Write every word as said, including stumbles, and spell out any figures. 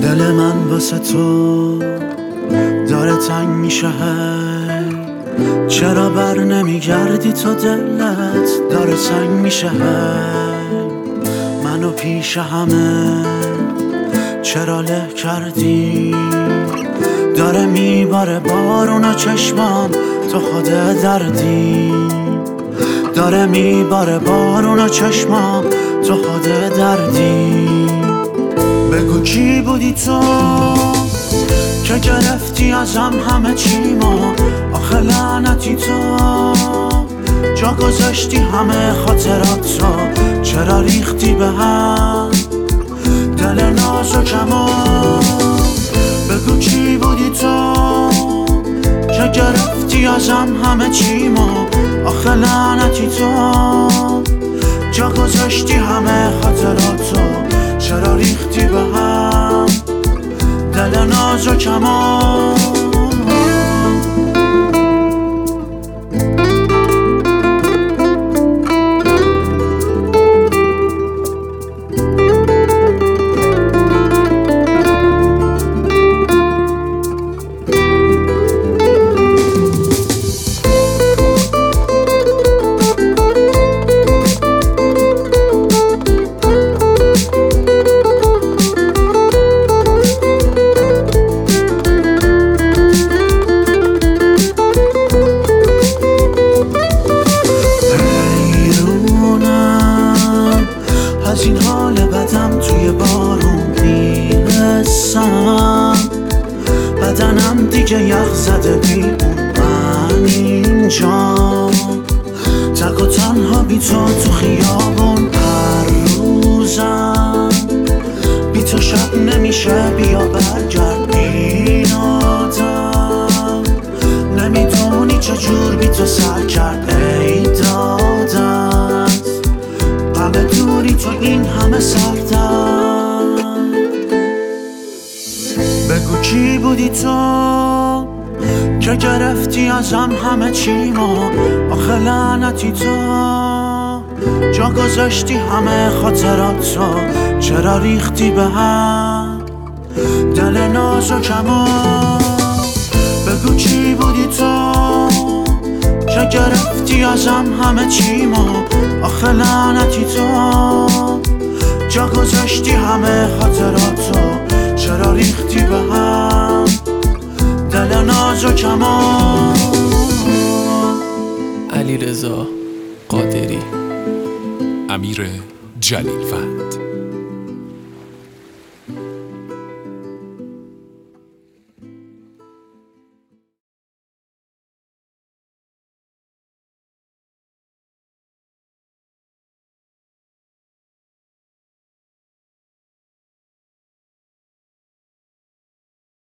دل من واسه تو داره تنگ میشه هی، چرا بر نمیگردی تو؟ دلت داره سنگ میشه هی، منو پیش همه چرا له کردی؟ داره میباره بارون چشمام، تو خود دردی. داره میباره بارون چشمام، تو خود دردی. بگو کی بودی تو که گرفتی ازم همه چیمو؟ آخه لعنتی تو جا گذاشتی همه خاطراتو، چرا ریختی به هم دل نازکمو؟ بگو کی بودی تو که گرفتی ازم همه چیمو؟ آخه لعنتی تو جا گذاشتی همه خاطراتو، چرا ریختی به هم دل نازکمو؟ از این حال بدم توی بارون میرسم، بدنم دیگه یخ زده بی اون من اینجا، تک و تنها بی تو تو خیابون هر روزم، بی تو شب نمیشه بیا برگرد این آدم، نمیدونی چجور بی تو سر کرد ای دادت، همه دوری تو این همه سردم. بگو کی بودی تو که گرفتی ازم همه چیمو؟ آخه لعنتی تو جا گذاشتی همه خاطراتو، چرا ریختی به هم دل نازکمو؟ بگو کی بودی تو که گرفتی ازم همه چیمو؟ آخه لعنتی تو جا گذاشتی همه خاطراتو، چرا ریختی به هم دل نازکمو؟ علیرضا قادری. امیر جلیلوند.